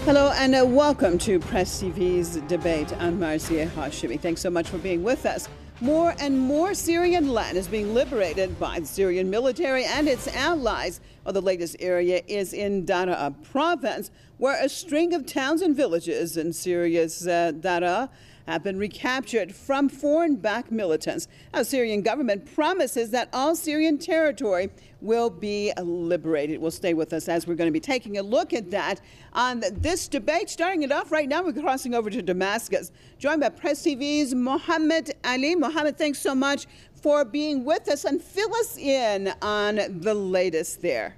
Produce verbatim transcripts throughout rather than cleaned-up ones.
Hello and uh, welcome to Press T V's debate. I'm Marzieh Hashimi. Thanks so much for being with us. More and more Syrian land is being liberated by the Syrian military and its allies. Well, the latest area is in Daraa province, where a string of towns and villages in Syria's uh, Daraa have been recaptured from foreign-backed militants. Our Syrian government promises that all Syrian territory will be liberated. Will stay with us as we're going to be taking a look at that on this debate. Starting it off right now, we're crossing over to Damascus, joined by Press T V's Mohammed Ali. Mohammed, thanks so much for being with us, and fill us in on the latest there.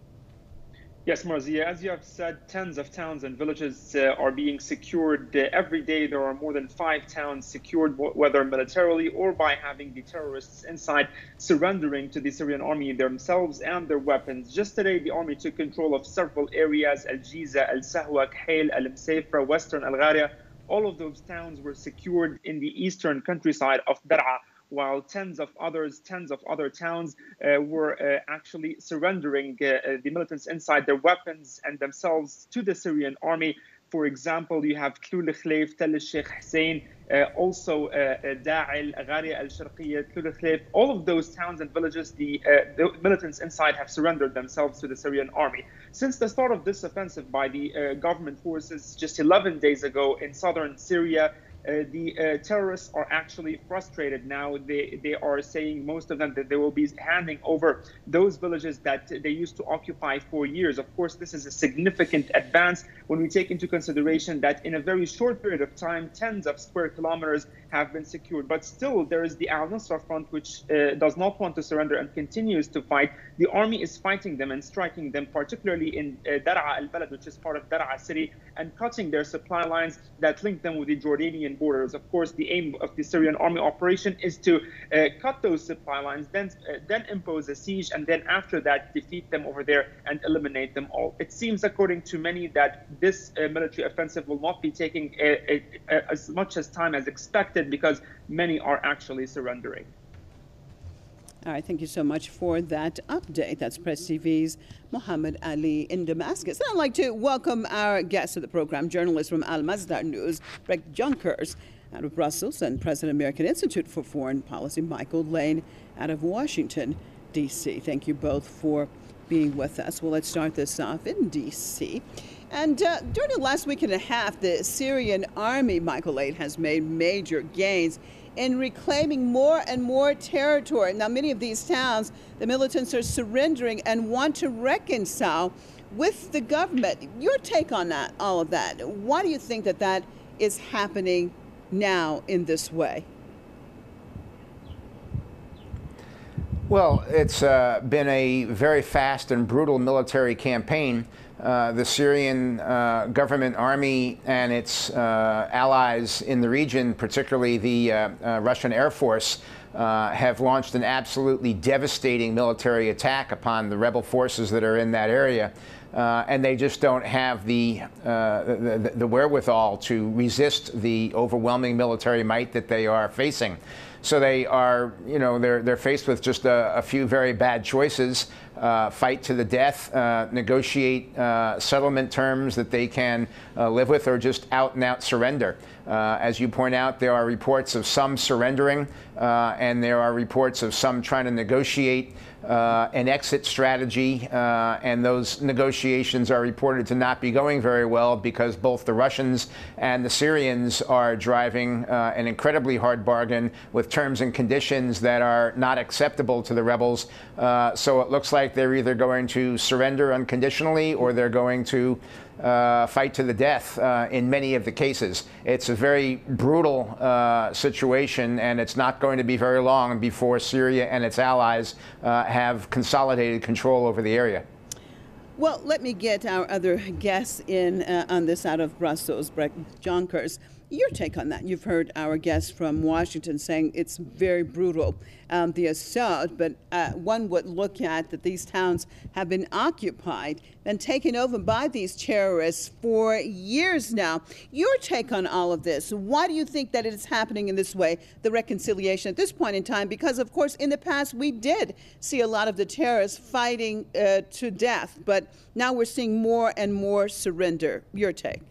Yes, Marzieh, as you have said, tens of towns and villages uh, are being secured. Uh, every day there are more than five towns secured, whether militarily or by having the terrorists inside surrendering to the Syrian army themselves and their weapons. Just today, the army took control of several areas: Al-Jiza, Al-Sahwa, Khail, Al-Msayfra, Western Al-Gharia. All of those towns were secured in the eastern countryside of Daraa, while tens of others, tens of other towns uh, were uh, actually surrendering uh, uh, the militants inside their weapons and themselves to the Syrian army. For example, you have Tlul Khleif, Tel Sheikh Hussein, uh, also uh, Da'il, Gharia al-Sharqiyya, Tlul Khleif. All of those towns and villages, the, uh, the militants inside have surrendered themselves to the Syrian army. Since the start of this offensive by the uh, government forces just eleven days ago in southern Syria, Uh, the uh, terrorists are actually frustrated now. They they are saying, most of them, that they will be handing over those villages that they used to occupy for years. Of course, this is a significant advance when we take into consideration that in a very short period of time, tens of square kilometers have been secured. But still, there is the Al-Nusra Front, which uh, does not want to surrender and continues to fight. The army is fighting them and striking them, particularly in uh, Daraa al-Balad, which is part of Daraa city, and cutting their supply lines that link them with the Jordanian borders. Of course, the aim of the Syrian army operation is to uh, cut those supply lines, then uh, then impose a siege, and then after that defeat them over there and eliminate them all. It seems, according to many, that this uh, military offensive will not be taking a, a, a, as much as time as expected, because many are actually surrendering. All right, thank you so much for that update. That's Press T V's Mohammed Ali in Damascus. And I'd like to welcome our guest of the program, journalist from Al Masdar News, Breck Jonkers, out of Brussels, and President of the American Institute for Foreign Policy, Michael Lane, out of Washington, D C Thank you both for being with us. Well, let's start this off in D C And uh, during the last week and a half, the Syrian army, Michael Lane, has made major gains in reclaiming more and more territory. Now, many of these towns, the militants are surrendering and want to reconcile with the government. Your take on that, all of that, why do you think that that is happening now in this way? Well, it's uh, been a very fast and brutal military campaign. Uh, the Syrian uh, government army and its uh, allies in the region, particularly the uh, uh, Russian Air Force, uh, have launched an absolutely devastating military attack upon the rebel forces that are in that area. Uh, and they just don't have the, uh, the, the wherewithal to resist the overwhelming military might that they are facing. So they are, you know, they're, they're faced with just a, a few very bad choices. Uh, fight to the death, uh, negotiate uh, settlement terms that they can uh, live with, or just out and out surrender. Uh, as you point out, there are reports of some surrendering, uh, and there are reports of some trying to negotiate uh, an exit strategy, uh, and those negotiations are reported to not be going very well, because both the Russians and the Syrians are driving uh, an incredibly hard bargain with terms and conditions that are not acceptable to the rebels. Uh, so it looks like they're either going to surrender unconditionally, or they're going to uh, fight to the death uh, in many of the cases. It's a very brutal uh, situation, and it's not going to be very long before Syria and its allies uh, have consolidated control over the area. Well, let me get our other guests in uh, on this out of Brussels, Breck Jonkers. Your take on that? You've heard our guest from Washington saying it's very brutal, um, the assault, but uh, one would look at that these towns have been occupied and taken over by these terrorists for years now. Your take on all of this? Why do you think that it is happening in this way, the reconciliation at this point in time? Because, of course, in the past we did see a lot of the terrorists fighting uh, to death, but now we're seeing more and more surrender. Your take?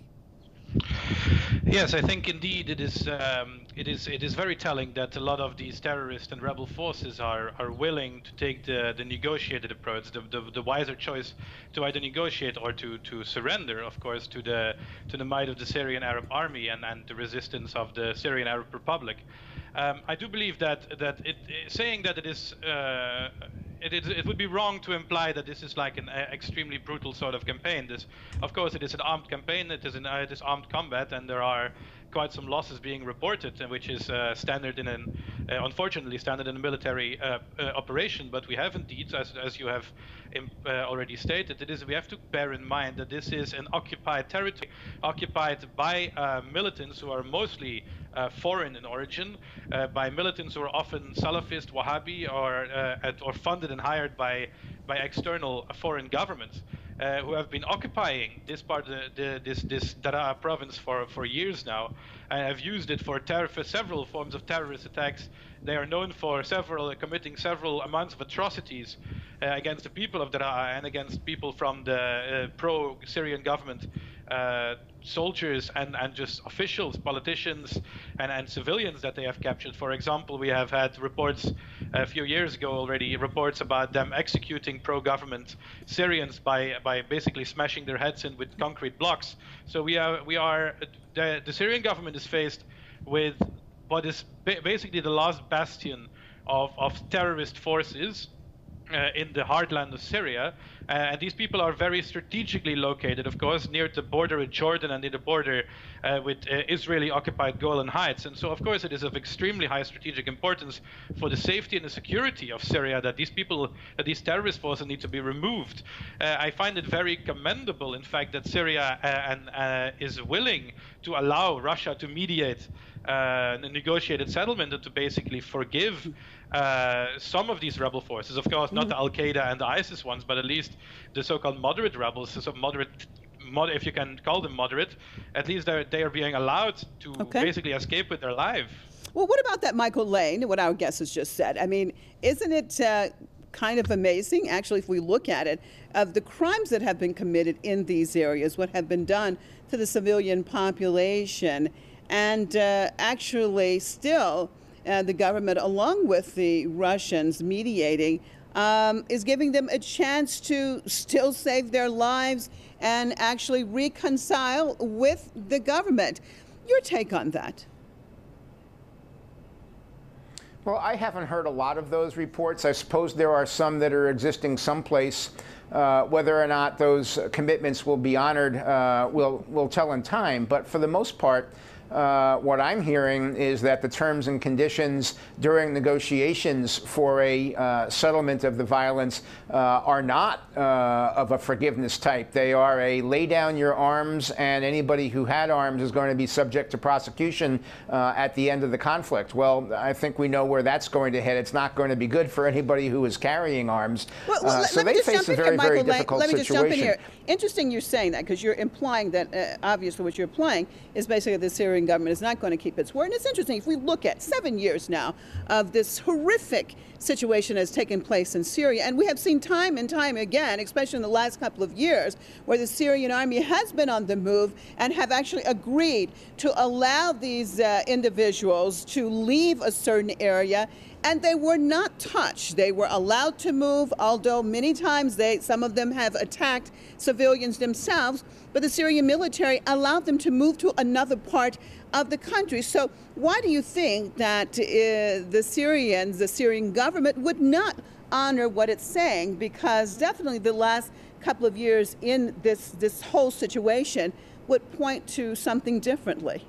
Yes, I think indeed it is. Um, it is. It is very telling that a lot of these terrorist and rebel forces are are willing to take the the negotiated approach, the the, the wiser choice to either negotiate or to to surrender, of course, to the to the might of the Syrian Arab Army and and the resistance of the Syrian Arab Republic. Um, I do believe that that it, saying that it is. Uh, It, it, it would be wrong to imply that this is like an uh, extremely brutal sort of campaign. This, of course, it is an armed campaign. It is an uh, it is armed combat, and there are quite some losses being reported, which is uh, standard in an uh, unfortunately standard in a military uh, uh, operation. But we have indeed, as as you have um, uh, already stated, it is we have to bear in mind that this is an occupied territory, occupied by uh, militants who are mostly Uh, foreign in origin, uh, by militants who are often Salafist, Wahhabi, or uh, at, or funded and hired by by external uh, foreign governments, uh, who have been occupying this part, of the, the, this this Daraa province for for years now, and have used it for, terror, for several forms of terrorist attacks. They are known for several uh, committing several amounts of atrocities uh, against the people of Daraa and against people from the uh, pro-Syrian government. Uh, soldiers and, and just officials, politicians, and, and civilians that they have captured. For example, we have had reports a few years ago already, reports about them executing pro-government Syrians by by basically smashing their heads in with concrete blocks. So we are we are the, the Syrian government is faced with what is ba basically the last bastion of of terrorist forces Uh, in the heartland of Syria, uh, and these people are very strategically located, of course, near the border with Jordan and near the border uh, with uh, Israeli-occupied Golan Heights. And so, of course, it is of extremely high strategic importance for the safety and the security of Syria that these people, that these terrorist forces need to be removed. Uh, I find it very commendable, in fact, that Syria uh, and, uh, is willing to allow Russia to mediate uh, a negotiated settlement and to basically forgive Uh, some of these rebel forces, of course, not the Al-Qaeda and the ISIS ones, but at least the so-called moderate rebels, so moderate, mod if you can call them moderate, at least they are being allowed to okay. basically escape with their life. Well, what about that Michael Lane, what our guest has just said? I mean, isn't it uh, kind of amazing, actually, if we look at it, of the crimes that have been committed in these areas, what have been done to the civilian population, and uh, actually still Uh, the government, along with the Russians mediating, um, is giving them a chance to still save their lives and actually reconcile with the government. Your take on that? Well, I haven't heard a lot of those reports. I suppose there are some that are existing someplace. Uh, whether or not those commitments will be honored, uh, we'll, we'll tell in time. But for the most part, Uh, what I'm hearing is that the terms and conditions during negotiations for a uh, settlement of the violence uh, are not uh, of a forgiveness type. They are a lay down your arms, and anybody who had arms is going to be subject to prosecution uh, at the end of the conflict. Well, I think we know where that's going to head. It's not going to be good for anybody who is carrying arms. Well, well, uh, so they face a very, very difficult let me just jump in situation. here. Interesting you're saying that, because you're implying that uh, obviously what you're implying is basically the Syrian government is not going to keep its word. And it's interesting, if we look at seven years now of this horrific situation has taken place in Syria, and we have seen time and time again, especially in the last couple of years, where the Syrian army has been on the move and have actually agreed to allow these uh, individuals to leave a certain area, and they were not touched. They were allowed to move, although many times they, some of them have attacked civilians themselves, but the Syrian military allowed them to move to another part of the country. So why do you think that uh, the Syrians, the Syrian government, would not honor what it's saying? Because definitely the last couple of years in this, this whole situation would point to something differently.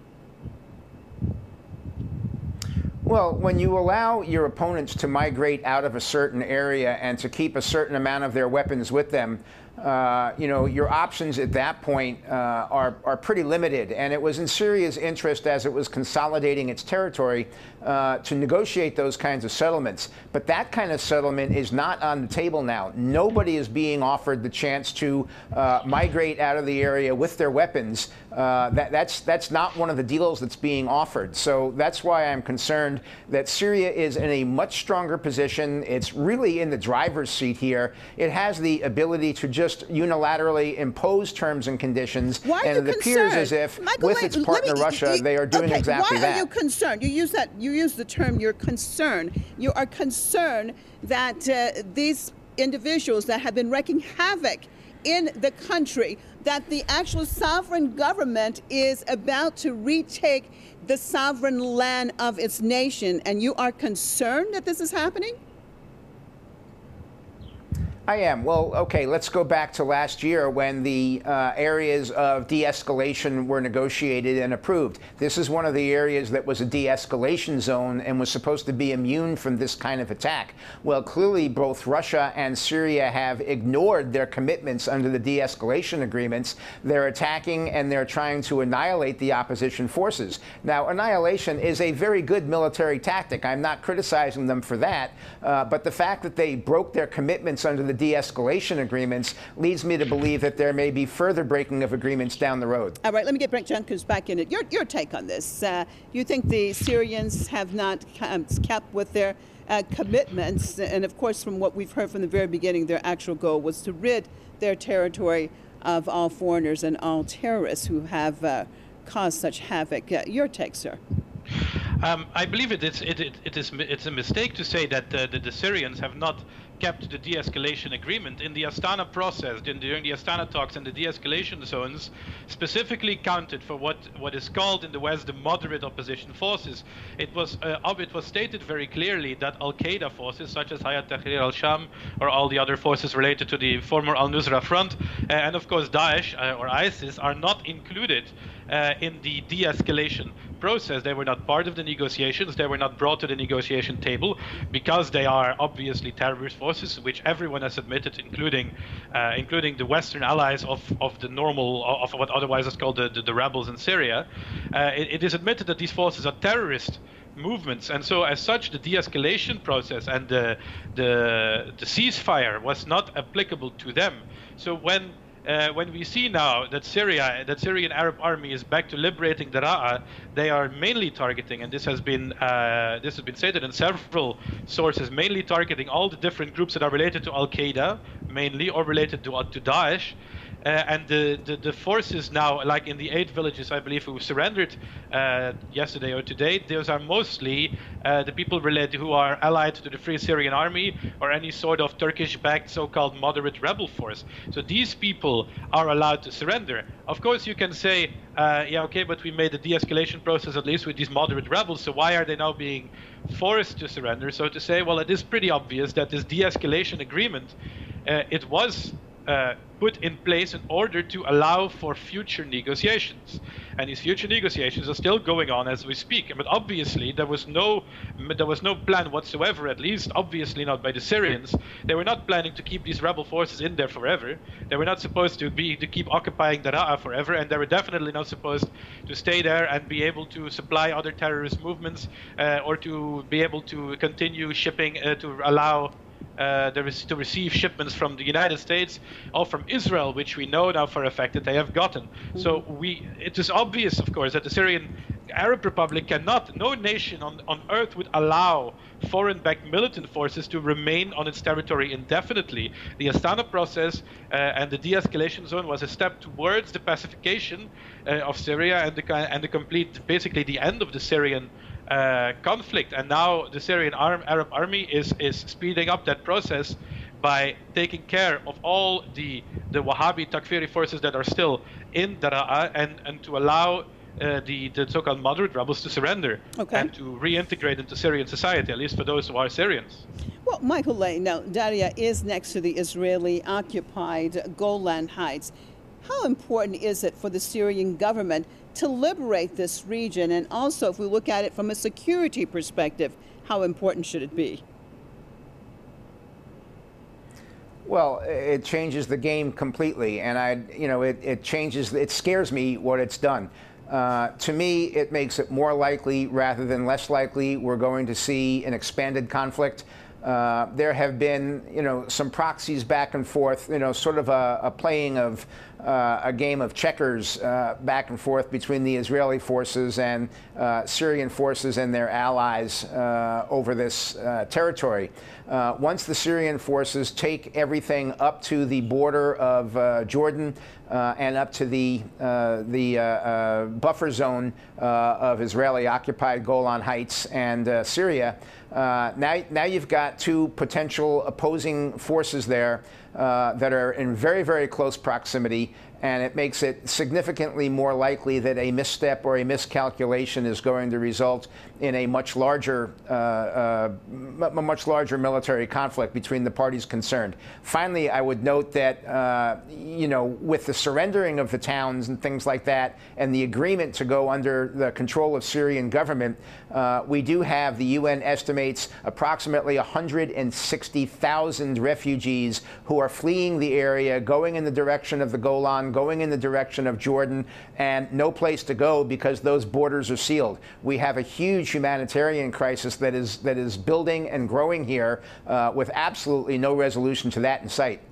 Well, when you allow your opponents to migrate out of a certain area and to keep a certain amount of their weapons with them, uh, you know, your options at that point uh, are, are pretty limited. And it was in Syria's interest, as it was consolidating its territory, uh, to negotiate those kinds of settlements. But that kind of settlement is not on the table now. Nobody is being offered the chance to uh, migrate out of the area with their weapons. Uh, that, that's, that's not one of the deals that's being offered. So that's why I'm concerned that Syria is in a much stronger position. It's really in the driver's seat here. It has the ability to just unilaterally impose terms and conditions. Why are and you it concerned? appears as if, Michael, with wait, its let partner me- Russia, you- they are doing okay, exactly why that. are you concerned? You use that. You use the term. You're concerned. You are concerned that uh, these individuals that have been wreaking havoc in the country, that the actual sovereign government is about to retake the sovereign land of its nation, and you are concerned that this is happening? I am. Well, okay, let's go back to last year when the uh, areas of de-escalation were negotiated and approved. This is one of the areas that was a de-escalation zone and was supposed to be immune from this kind of attack. Well, clearly both Russia and Syria have ignored their commitments under the de-escalation agreements. They're attacking and they're trying to annihilate the opposition forces. Now, annihilation is a very good military tactic. I'm not criticizing them for that, uh, but the fact that they broke their commitments under the de-escalation agreements leads me to believe that there may be further breaking of agreements down the road. All right, let me get Brent Jenkins back in it. Your, your take on this. Uh, you think the Syrians have not um, kept with their uh, commitments? And of course, from what we've heard from the very beginning, their actual goal was to rid their territory of all foreigners and all terrorists who have uh, caused such havoc. Uh, your take, sir? Um, I believe it is, it, it, it is it's a mistake to say that uh, the, the Syrians have not kept the de-escalation agreement. In the Astana process, during the Astana talks and the de-escalation zones, specifically counted for what, what is called in the West the moderate opposition forces. It was uh, it was stated very clearly that Al-Qaeda forces, such as Hayat Tahrir al-Sham or all the other forces related to the former Al-Nusra Front, uh, and of course Daesh uh, or ISIS, are not included uh, in the de-escalation process. They were not part of the negotiations. They were not brought to the negotiation table because they are obviously terrorist forces, which everyone has admitted, including uh, including the Western allies of, of the normal, of what otherwise is called the, the, the rebels in Syria. Uh, it, it is admitted that these forces are terrorist movements, and so as such the de-escalation process and the, the, the ceasefire was not applicable to them. So when Uh, when we see now that Syria, that Syrian Arab army is back to liberating Daraa, they are mainly targeting, and this has been uh, this has been stated in several sources, mainly targeting all the different groups that are related to Al-Qaeda, mainly, or related to, uh, to Daesh. Uh, and the, the, the forces now, like in the eight villages, I believe, who surrendered uh, yesterday or today, those are mostly uh, the people related who are allied to the Free Syrian Army or any sort of Turkish-backed so-called moderate rebel force. So these people are allowed to surrender. Of course, you can say, uh, yeah, okay, but we made the de-escalation process at least with these moderate rebels, so why are they now being forced to surrender? So to say, well, it is pretty obvious that this de-escalation agreement, uh, it was Uh, put in place in order to allow for future negotiations, and these future negotiations are still going on as we speak. But obviously, there was no there was no plan whatsoever, at least obviously not by the Syrians. They were not planning to keep these rebel forces in there forever. They were not supposed to be to keep occupying Daraa forever, and they were definitely not supposed to stay there and be able to supply other terrorist movements uh, or to be able to continue shipping uh, to allow. Uh, there is to receive shipments from the United States or from Israel, which we know now for a fact that they have gotten. Mm-hmm. So we, it is obvious, of course, that the Syrian Arab Republic cannot, no nation on, on earth would allow foreign-backed militant forces to remain on its territory indefinitely. The Astana process uh, and the de-escalation zone was a step towards the pacification uh, of Syria and the, and the complete, basically the end of the Syrian Uh, conflict. And now the Syrian Arab, Arab army is is speeding up that process by taking care of all the the Wahhabi Takfiri forces that are still in Daraa, and and to allow uh, the the so-called moderate rebels to surrender okay. and to reintegrate into Syrian society, at least for those who are Syrians. Well, Michael Lane, now Daraa is next to the Israeli-occupied Golan Heights. How important is it for the Syrian government to liberate this region? And also, if we look at it from a security perspective, how important should it be? Well, it changes the game completely, and I, you know, it, it changes. It scares me what it's done. Uh, to me, it makes it more likely rather than less likely we're going to see an expanded conflict. Uh, there have been, you know, some proxies back and forth, you know, sort of a, a playing of uh, a game of checkers uh, back and forth between the Israeli forces and uh, Syrian forces and their allies uh, over this uh, territory. Uh, once the Syrian forces take everything up to the border of uh, Jordan uh, and up to the uh, the uh, uh, buffer zone uh, of Israeli-occupied Golan Heights and uh, Syria, uh, now now you've got two potential opposing forces there uh, that are in very, very close proximity, and it makes it significantly more likely that a misstep or a miscalculation is going to result in a much larger, uh, uh, m much larger military conflict between the parties concerned. Finally, I would note that, uh, you know, with the surrendering of the towns and things like that, and the agreement to go under the control of Syrian government, uh, we do have, the U N estimates, approximately one hundred sixty thousand refugees who are fleeing the area, going in the direction of the Golan, going in the direction of Jordan, and no place to go because those borders are sealed. We have a huge humanitarian crisis that is that is building and growing here uh, with absolutely no resolution to that in sight.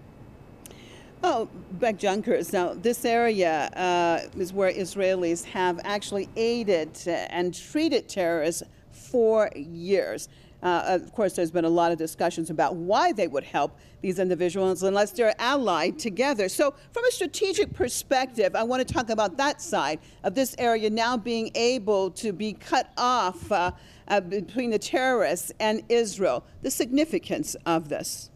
Oh, Beck Junkers, now this area uh, is where Israelis have actually aided and treated terrorists for years. Uh, of course, there's been a lot of discussions about why they would help these individuals unless they're allied together. So from a strategic perspective, I want to talk about that side of this area now being able to be cut off uh, uh, between the terrorists and Israel, the significance of this.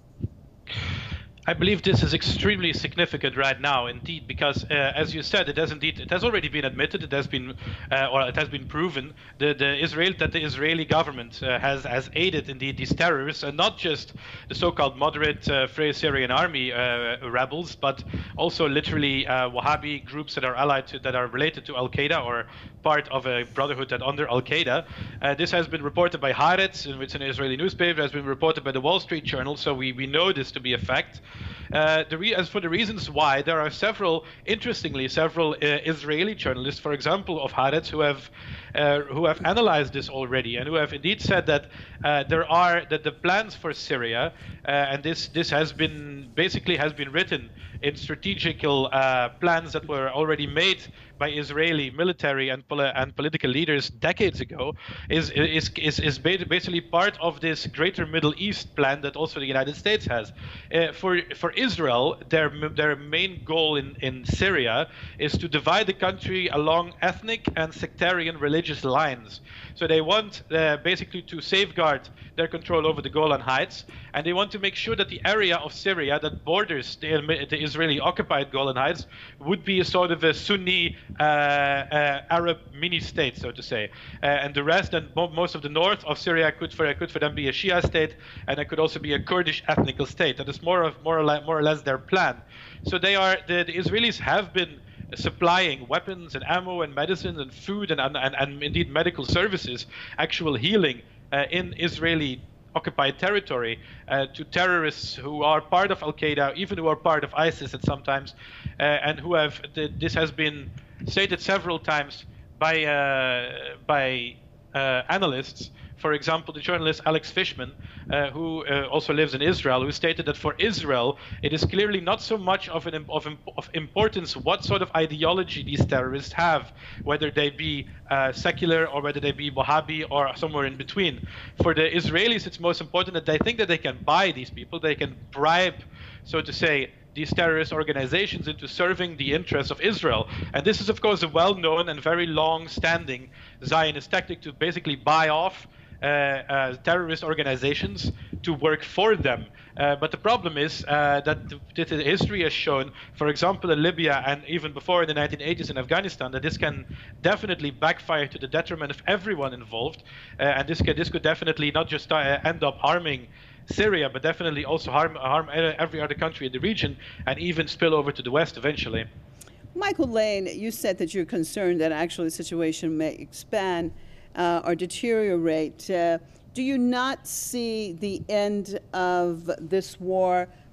I believe this is extremely significant right now, indeed, because, uh, as you said, it has indeed, it has already been admitted, it has been, uh, or it has been proven, the, the Israel that the Israeli government uh, has has aided indeed these terrorists, and not just the so-called moderate uh, Free Syrian Army uh, rebels, but also literally uh, Wahhabi groups that are allied to, that are related to Al Qaeda or part of a brotherhood that under Al Qaeda. Uh, this has been reported by Haaretz, it's an Israeli newspaper, has been reported by the Wall Street Journal, so we we know this to be a fact. Uh, the re as for the reasons why, there are several, interestingly, several uh, Israeli journalists, for example, of Haaretz, who have uh, who have analyzed this already and who have indeed said that uh, there are that the plans for Syria, uh, and this this has been basically has been written in strategical uh, plans that were already made by Israeli military and, poli and political leaders decades ago, is, is, is, is basically part of this greater Middle East plan that also the United States has. Uh, for, for Israel, their, their main goal in, in Syria is to divide the country along ethnic and sectarian religious lines. So they want uh, basically to safeguard their control over the Golan Heights, and they want to make sure that the area of Syria that borders the, the Israeli-occupied Golan Heights would be a sort of a Sunni uh, uh, Arab mini-state, so to say. Uh, and the rest, and mo most of the north of Syria could for, could for them be a Shia state, and it could also be a Kurdish ethnical state. That is more, of, more, or, less, more or less their plan. So they are, the, the Israelis have been supplying weapons and ammo and medicines and food and, and, and, and indeed medical services, actual healing uh, in Israeli occupied territory uh, to terrorists who are part of Al Qaeda, even who are part of ISIS at sometimes, uh, and who have, this has been stated several times by, uh, by uh, analysts. For example, the journalist Alex Fishman, uh, who uh, also lives in Israel, who stated that for Israel, it is clearly not so much of, an, of, of importance what sort of ideology these terrorists have, whether they be uh, secular or whether they be Wahhabi or somewhere in between. For the Israelis, it's most important that they think that they can buy these people, they can bribe, so to say, these terrorist organizations into serving the interests of Israel. And this is, of course, a well-known and very long-standing Zionist tactic to basically buy off Uh, uh, terrorist organizations to work for them. Uh, but the problem is uh, that the, the history has shown, for example, in Libya and even before in the nineteen eighties in Afghanistan, that this can definitely backfire to the detriment of everyone involved. Uh, and this could, this could definitely not just uh, end up harming Syria, but definitely also harm, harm every other country in the region and even spill over to the West eventually. Michael Lane, you said that you're concerned that actually the situation may expand Uh, or deteriorate. Uh, do you not see the end of this war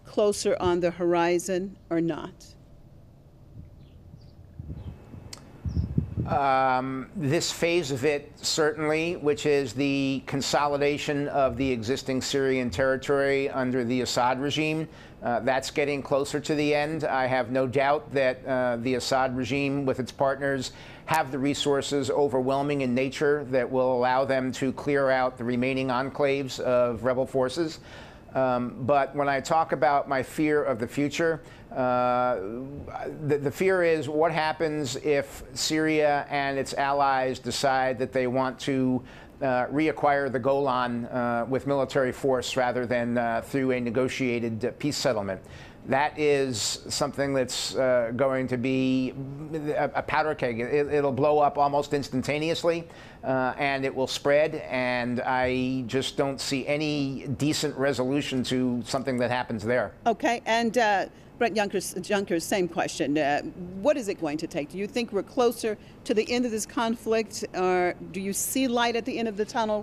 closer on the horizon or not? Um, this phase of it, certainly, which is the consolidation of the existing Syrian territory under the Assad regime, uh, that's getting closer to the end. I have no doubt that uh, the Assad regime, with its partners, have the resources overwhelming in nature that will allow them to clear out the remaining enclaves of rebel forces. Um, but when I talk about my fear of the future, uh, the, the fear is what happens if Syria and its allies decide that they want to uh, reacquire the Golan uh, with military force rather than uh, through a negotiated uh, peace settlement. That is something that's uh, going to be a, a powder keg. It, it'll blow up almost instantaneously, uh, and it will spread. And I just don't see any decent resolution to something that happens there. Okay, and uh, Brett Junkers, Junkers, same question. Uh, what is it going to take? Do you think we're closer to the end of this conflict, or do you see light at the end of the tunnel?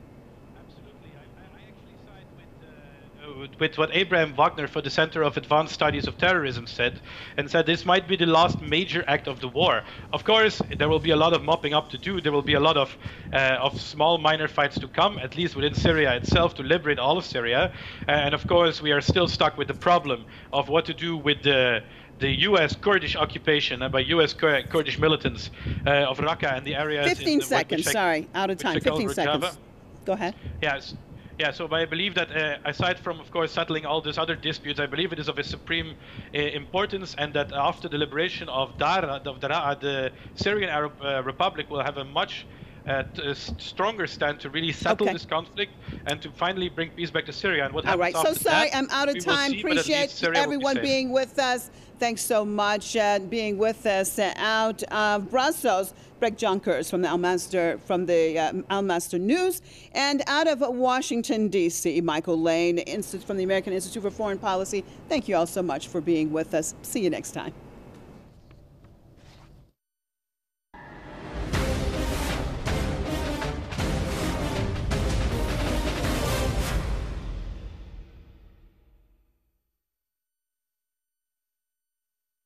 With what Abraham Wagner for the Center of Advanced Studies of Terrorism said, and said this might be the last major act of the war. Of course, there will be a lot of mopping up to do. There will be a lot of uh, of small minor fights to come, at least within Syria itself, to liberate all of Syria. And of course, we are still stuck with the problem of what to do with the the U S Kurdish occupation and by U S Kurdish militants uh, of Raqqa and the areas. Fifteen in the, seconds. which Sorry, out of time. Fifteen seconds. Go ahead. Yes. Yeah, so I believe that uh, aside from, of course, settling all these other disputes, I believe it is of a supreme uh, importance, and that after the liberation of Daraa, of Daraa the Syrian Arab uh, Republic will have a much uh, t- uh, stronger stand to really settle Okay. this conflict and to finally bring peace back to Syria. And what All right, happens so after sorry, that, I'm out of we will time. see, but at least Appreciate Syria will be everyone safe. being with us. Thanks so much, uh, being with us uh, out of Brussels. Brett Junkers from the Al Masdar from the uh, Al Masdar News, and out of Washington D C, Michael Lane, Institute from the American Institute for Foreign Policy. Thank you all so much for being with us. See you next time.